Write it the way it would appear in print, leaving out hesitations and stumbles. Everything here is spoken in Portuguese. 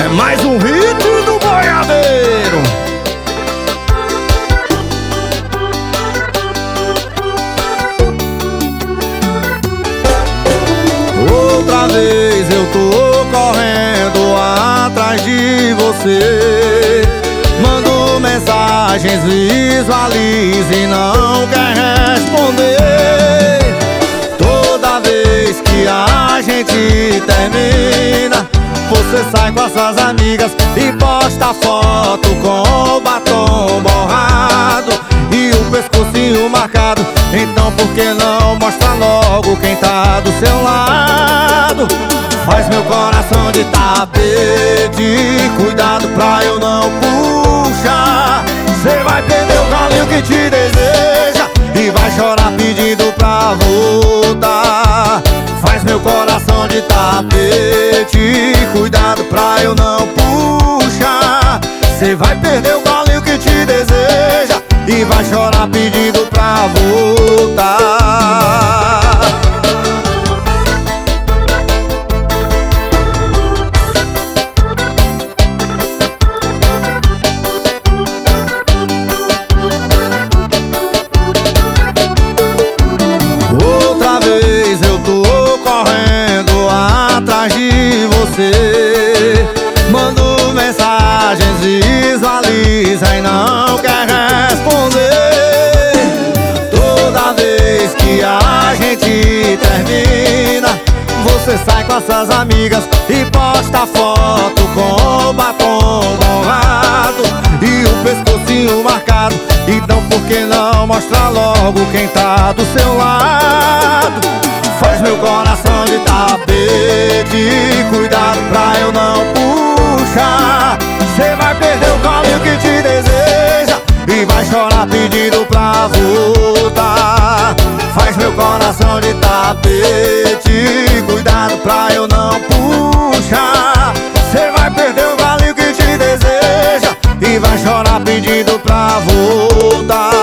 mais um hit do boiadeiro. Outra vez eu tô correndo atrás de você. Mando mensagens, visualizo e não quer responder. Toda vez que a gente termina, você sai com as suas amigas e posta foto com o batom borrado e o pescocinho marcado. Então por que não mostra logo quem tá do seu lado? Faz meu coração de tapete, cuidado pra eu não puxar. Cê vai perder o galinho que te deseja e vai chorar pedindo pra voltar. Faz meu coração de tapete, cuidado pra eu não puxar. Cê vai perder o galinho que te deseja e vai chorar pedindo pra voltar. Outra vez eu tô correndo atrás de você. Mando mensagens, visualiza e não quer responder. Toda vez que a gente termina, você sai com as suas amigas e posta foto com o batom borrado e o pescocinho marcado. Então por que não mostra logo quem tá do seu lado? Faz meu coração de tapete, cuidado pra eu não puxar. Cê vai perder o galinho que te deseja e vai chorar pedindo pra voltar. Faz meu coração de tapete, cuidado pra eu não puxar. Cê vai perder o galinho que te deseja e vai chorar pedindo pra voltar.